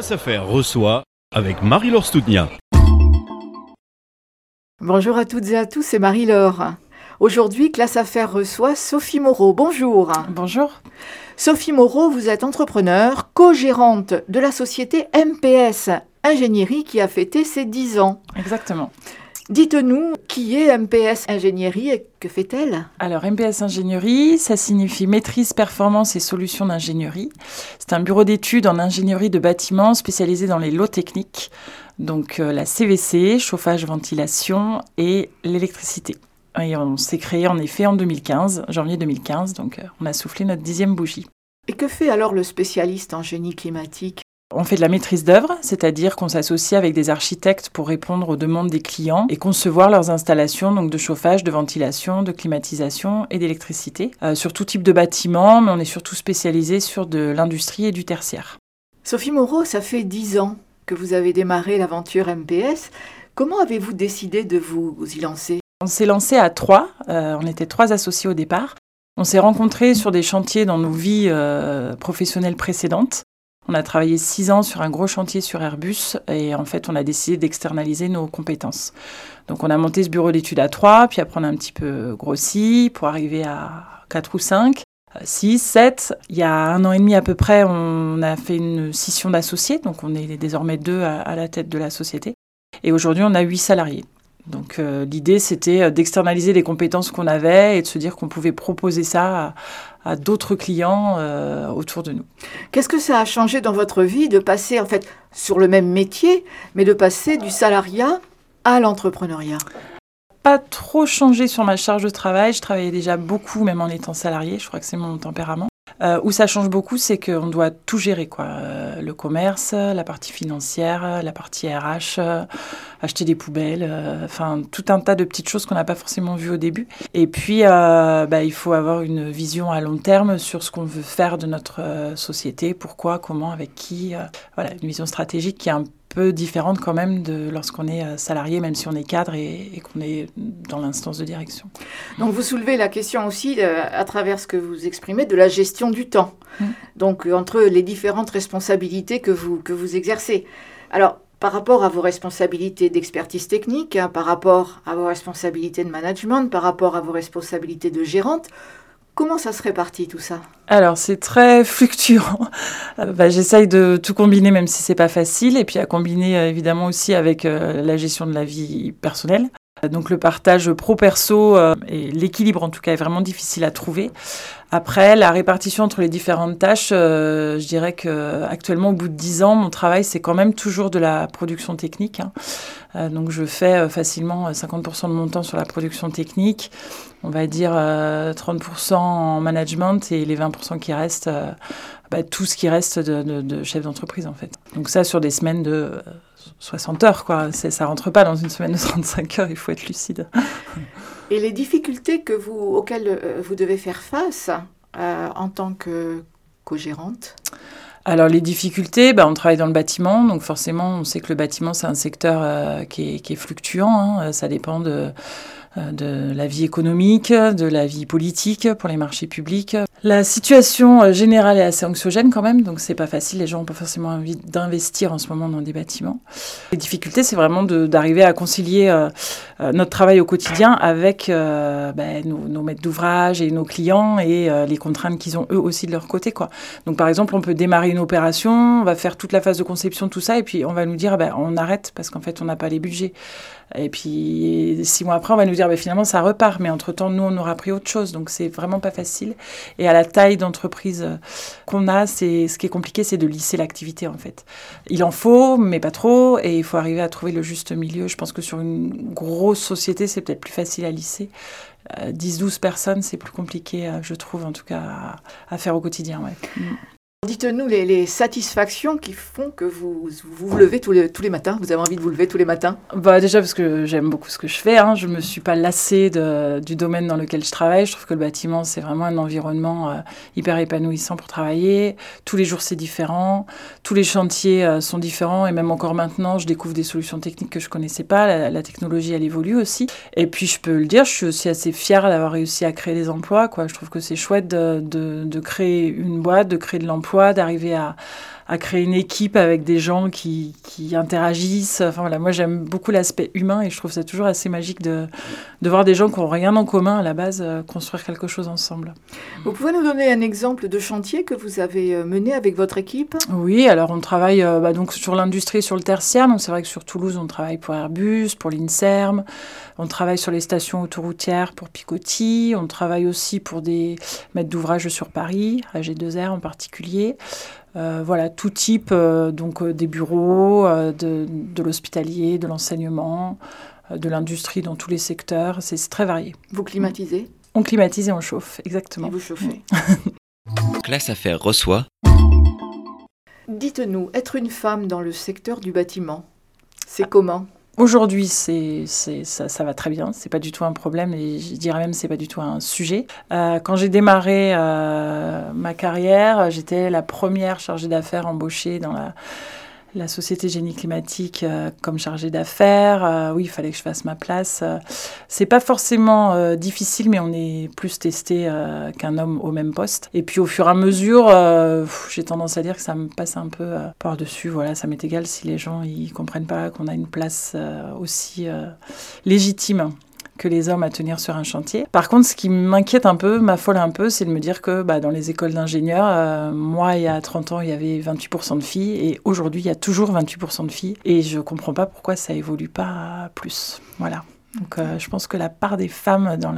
Classe Affaires reçoit avec Marie-Laure Stoudnia. Bonjour à toutes et à tous, c'est Marie-Laure. Aujourd'hui, Classe Affaires reçoit Sophie Moreau. Bonjour. Bonjour. Sophie Moreau, vous êtes entrepreneure, co-gérante de la société MPS Ingénierie qui a fêté ses 10 ans. Exactement. Dites-nous, qui est MPS Ingénierie et que fait-elle ? Alors, MPS Ingénierie, ça signifie Maîtrise, Performance et Solutions d'Ingénierie. C'est un bureau d'études en ingénierie de bâtiments spécialisé dans les lots techniques, donc la CVC, chauffage, ventilation et l'électricité. Et on s'est créé en effet en 2015, janvier 2015, donc on a soufflé notre 10e bougie. Et que fait alors le spécialiste en génie climatique ? On fait de la maîtrise d'œuvre, c'est-à-dire qu'on s'associe avec des architectes pour répondre aux demandes des clients et concevoir leurs installations donc de chauffage, de ventilation, de climatisation et d'électricité sur tout type de bâtiment, mais on est surtout spécialisé sur de l'industrie et du tertiaire. Sophie Moreau, ça fait 10 ans que vous avez démarré l'aventure MPS. Comment avez-vous décidé de vous y lancer ? On s'est lancé à 3, on était 3 associés au départ. On s'est rencontrés sur des chantiers dans nos vies professionnelles précédentes. On a travaillé 6 ans sur un gros chantier sur Airbus et en fait, on a décidé d'externaliser nos compétences. Donc, on a monté ce bureau d'études à 3, puis après, on a un petit peu grossi pour arriver à 4 ou 5, 6, 7. Il y a 1 an et demi à peu près, on a fait une scission d'associés. Donc, on est désormais 2 à la tête de la société. Et aujourd'hui, on a 8 salariés. Donc l'idée, c'était d'externaliser les compétences qu'on avait et de se dire qu'on pouvait proposer ça à d'autres clients autour de nous. Qu'est-ce que ça a changé dans votre vie de passer en fait sur le même métier, mais de passer du salariat à l'entrepreneuriat ? Pas trop changé sur ma charge de travail. Je travaillais déjà beaucoup, même en étant salarié. Je crois que c'est mon tempérament. Où ça change beaucoup, c'est qu'on doit tout gérer, quoi. Le commerce, la partie financière, la partie RH, acheter des poubelles, enfin tout un tas de petites choses qu'on n'a pas forcément vues au début. Et puis, il faut avoir une vision à long terme sur ce qu'on veut faire de notre société, pourquoi, comment, avec qui. Voilà, une vision stratégique qui est un peu différente quand même de lorsqu'on est salarié, même si on est cadre et qu'on est dans l'instance de direction. Donc vous soulevez la question aussi, à travers ce que vous exprimez, de la gestion du temps. Donc entre les différentes responsabilités que vous exercez. Alors, par rapport à vos responsabilités d'expertise technique, par rapport à vos responsabilités de management, par rapport à vos responsabilités de gérante, comment ça se répartit tout ça ? Alors, c'est très fluctuant. J'essaye de tout combiner, même si c'est pas facile. Et puis à combiner, évidemment, aussi avec la gestion de la vie personnelle. Donc, le partage pro-perso et l'équilibre, en tout cas, est vraiment difficile à trouver. Après, la répartition entre les différentes tâches, je dirais qu'actuellement, au bout de 10 ans, mon travail, c'est quand même toujours de la production technique. Donc, je fais facilement 50% de mon temps sur la production technique. On va dire 30% en management et les 20% qui restent, tout ce qui reste de chef d'entreprise, en fait. Donc ça, sur des semaines de 60 heures, quoi. Ça rentre pas dans une semaine de 35 heures, il faut être lucide. Et les difficultés auxquelles vous devez faire face en tant que co-gérante ? Alors les difficultés, on travaille dans le bâtiment, donc forcément on sait que le bâtiment c'est un secteur qui est fluctuant, ça dépend de la vie économique, de la vie politique pour les marchés publics. La situation générale est assez anxiogène quand même, donc c'est pas facile, les gens n'ont pas forcément envie d'investir en ce moment dans des bâtiments. Les difficultés, c'est vraiment d'arriver à concilier notre travail au quotidien avec nos maîtres d'ouvrage et nos clients et les contraintes qu'ils ont eux aussi de leur côté, quoi. Donc par exemple, on peut démarrer une opération, on va faire toute la phase de conception, tout ça, et puis on va nous dire on arrête parce qu'en fait on n'a pas les budgets. Et puis 6 mois après, on va nous dire finalement ça repart, mais entre-temps, nous, on aura pris autre chose. Donc c'est vraiment pas facile. Et à la taille d'entreprise qu'on a, ce qui est compliqué, c'est de lisser l'activité en fait. Il en faut, mais pas trop, et il faut arriver à trouver le juste milieu. Je pense que sur une grosse société, c'est peut-être plus facile à lisser. 10-12 personnes, c'est plus compliqué, je trouve, en tout cas, à faire au quotidien. Ouais. Dites-nous les satisfactions qui font que vous vous levez tous les matins. Vous avez envie de vous lever tous les matins ? Déjà parce que j'aime beaucoup ce que je fais. Je ne me suis pas lassée du domaine dans lequel je travaille. Je trouve que le bâtiment, c'est vraiment un environnement hyper épanouissant pour travailler. Tous les jours, c'est différent. Tous les chantiers sont différents. Et même encore maintenant, je découvre des solutions techniques que je ne connaissais pas. La technologie, elle évolue aussi. Et puis, je peux le dire, je suis aussi assez fière d'avoir réussi à créer des emplois, quoi. Je trouve que c'est chouette de créer une boîte, de créer de l'emploi, d'arriver à à créer une équipe avec des gens qui interagissent. Enfin voilà, moi j'aime beaucoup l'aspect humain et je trouve ça toujours assez magique de voir des gens qui n'ont rien en commun à la base construire quelque chose ensemble. Vous pouvez nous donner un exemple de chantier que vous avez mené avec votre équipe ? Oui, alors on travaille donc sur l'industrie et sur le tertiaire. Donc c'est vrai que sur Toulouse, on travaille pour Airbus, pour l'INSERM. On travaille sur les stations autoroutières pour Picoty. On travaille aussi pour des maîtres d'ouvrage sur Paris, AG2R en particulier. Voilà, tout type, donc des bureaux, de l'hospitalier, de l'enseignement, de l'industrie dans tous les secteurs. C'est très varié. Vous climatisez ? On climatise et on chauffe, exactement. Et vous chauffez. Classe Affaires reçoit. Dites-nous, être une femme dans le secteur du bâtiment, c'est comment ? Aujourd'hui, ça va très bien. C'est pas du tout un problème et je dirais même c'est pas du tout un sujet. Quand j'ai démarré ma carrière, j'étais la première chargée d'affaires embauchée dans la société Génie Climatique comme chargée d'affaires. Oui, il fallait que je fasse ma place. C'est pas forcément difficile, mais on est plus testé qu'un homme au même poste. Et puis au fur et à mesure, j'ai tendance à dire que ça me passe un peu par-dessus. Voilà, ça m'est égal si les gens ils comprennent pas qu'on a une place aussi légitime que les hommes à tenir sur un chantier. Par contre, ce qui m'inquiète un peu, m'affole un peu, c'est de me dire que dans les écoles d'ingénieurs, moi, il y a 30 ans, il y avait 28% de filles, et aujourd'hui, il y a toujours 28% de filles, et je ne comprends pas pourquoi ça évolue pas plus. Voilà. Donc, je pense que la part des femmes dans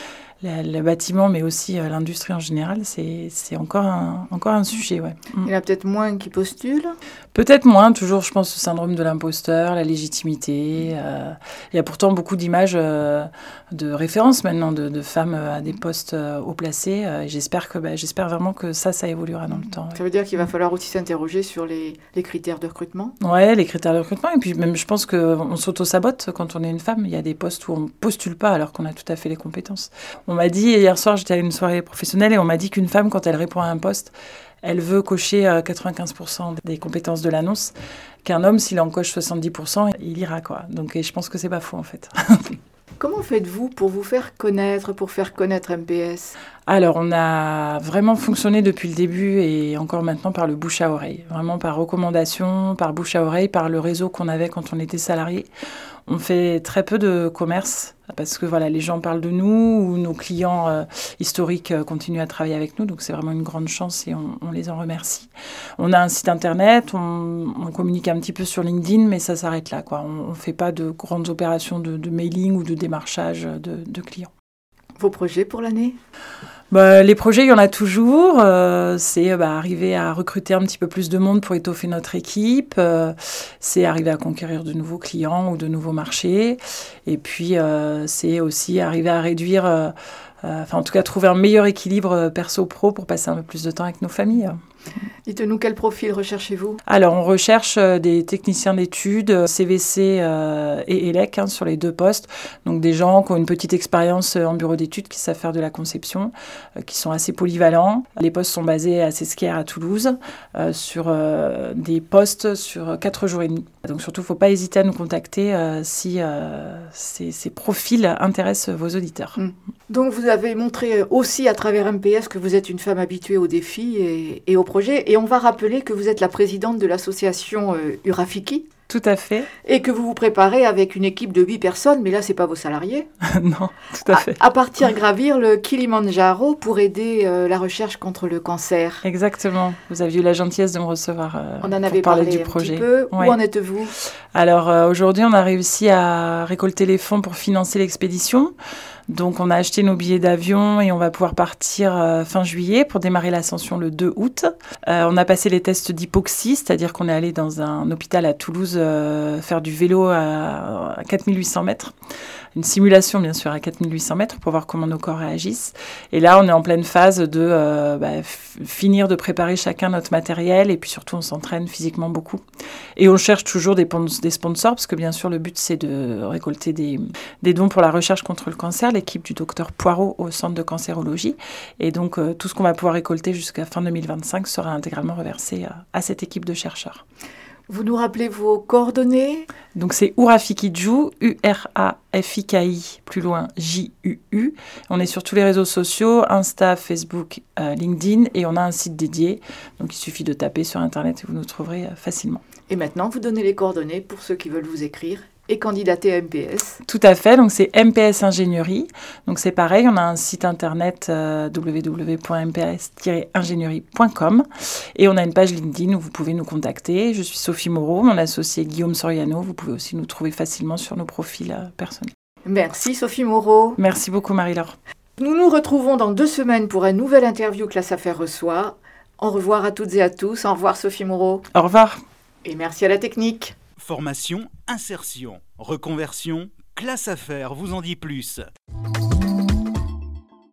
le bâtiment, mais aussi l'industrie en général, c'est encore un sujet. Ouais. Il y en a peut-être moins qui postulent ? Peut-être moins, toujours je pense au syndrome de l'imposteur, la légitimité. Il y a pourtant beaucoup d'images de référence maintenant de femmes à des postes haut placés. Et j'espère vraiment que ça évoluera dans le temps. Ouais. Ça veut dire qu'il va falloir aussi s'interroger sur les critères de recrutement ? Oui, les critères de recrutement. Et puis même je pense qu'on s'auto-sabote quand on est une femme. Il y a des postes où on ne postule pas alors qu'on a tout à fait les compétences. On m'a dit, hier soir j'étais à une soirée professionnelle et on m'a dit qu'une femme quand elle répond à un poste, elle veut cocher 95% des compétences de l'annonce, qu'un homme, s'il en coche 70%, il ira, quoi. Donc, et je pense que c'est pas faux, en fait. Comment faites-vous pour vous faire connaître, pour faire connaître MPS ? Alors, on a vraiment fonctionné depuis le début et encore maintenant par le bouche à oreille. Vraiment par recommandation, par bouche à oreille, par le réseau qu'on avait quand on était salarié. On fait très peu de commerce parce que voilà, les gens parlent de nous ou nos clients historiques continuent à travailler avec nous. Donc, c'est vraiment une grande chance et on les en remercie. On a un site internet, on communique un petit peu sur LinkedIn, mais ça s'arrête là, quoi. On ne fait pas de grandes opérations de mailing ou de démarchage de clients. Vos projets pour l'année ? Les projets, il y en a toujours. C'est arriver à recruter un petit peu plus de monde pour étoffer notre équipe. C'est arriver à conquérir de nouveaux clients ou de nouveaux marchés. Et puis, c'est aussi arriver à réduire, en tout cas, trouver un meilleur équilibre perso-pro pour passer un peu plus de temps avec nos familles. Dites-nous, quel profil recherchez-vous ? Alors, on recherche des techniciens d'études, CVC et ELEC sur les 2 postes. Donc, des gens qui ont une petite expérience en bureau d'études, qui savent faire de la conception, qui sont assez polyvalents. Les postes sont basés à Sesquières, à Toulouse, sur des postes sur 4 jours et demi. Donc, surtout, il ne faut pas hésiter à nous contacter si ces profils intéressent vos auditeurs. Donc, vous avez montré aussi à travers MPS que vous êtes une femme habituée aux défis et aux projets. Et on va rappeler que vous êtes la présidente de l'association Urafiki. Tout à fait. Et que vous vous préparez avec une équipe de 8 personnes, mais là, ce n'est pas vos salariés. Non, tout à fait. À partir gravir le Kilimandjaro pour aider la recherche contre le cancer. Exactement. Vous aviez eu la gentillesse de me recevoir on en avait pour parler parlé du un projet. Petit peu. Ouais. Où en êtes-vous ? Alors, aujourd'hui, on a réussi à récolter les fonds pour financer l'expédition. Donc, on a acheté nos billets d'avion et on va pouvoir partir fin juillet pour démarrer l'ascension le 2 août. On a passé les tests d'hypoxie, c'est-à-dire qu'on est allé dans un hôpital à Toulouse faire du vélo à 4800 mètres. Une simulation, bien sûr, à 4800 mètres pour voir comment nos corps réagissent. Et là, on est en pleine phase de finir de préparer chacun notre matériel et puis surtout, on s'entraîne physiquement beaucoup. Et on cherche toujours des sponsors parce que, bien sûr, le but, c'est de récolter des dons pour la recherche contre le cancer, l'équipe du docteur Poirot au centre de cancérologie. Et donc, tout ce qu'on va pouvoir récolter jusqu'à fin 2025 sera intégralement reversé à cette équipe de chercheurs. Vous nous rappelez vos coordonnées ? Donc c'est Urafikiju, U-R-A-F-I-K-I, plus loin J-U-U. On est sur tous les réseaux sociaux, Insta, Facebook, LinkedIn, et on a un site dédié. Donc il suffit de taper sur Internet et vous nous trouverez facilement. Et maintenant, vous donnez les coordonnées pour ceux qui veulent vous écrire et candidater à MPS. Tout à fait, donc c'est MPS Ingénierie. Donc c'est pareil, on a un site internet www.mps-ingénierie.com et on a une page LinkedIn où vous pouvez nous contacter. Je suis Sophie Moreau, mon associé Guillaume Soriano. Vous pouvez aussi nous trouver facilement sur nos profils personnels. Merci Sophie Moreau. Merci beaucoup Marie-Laure. Nous nous retrouvons dans 2 semaines pour un nouvel interview Classe Affaires reçoit. Au revoir à toutes et à tous. Au revoir Sophie Moreau. Au revoir. Et merci à la technique. Formation, insertion, reconversion, Classe Affaires vous en dit plus.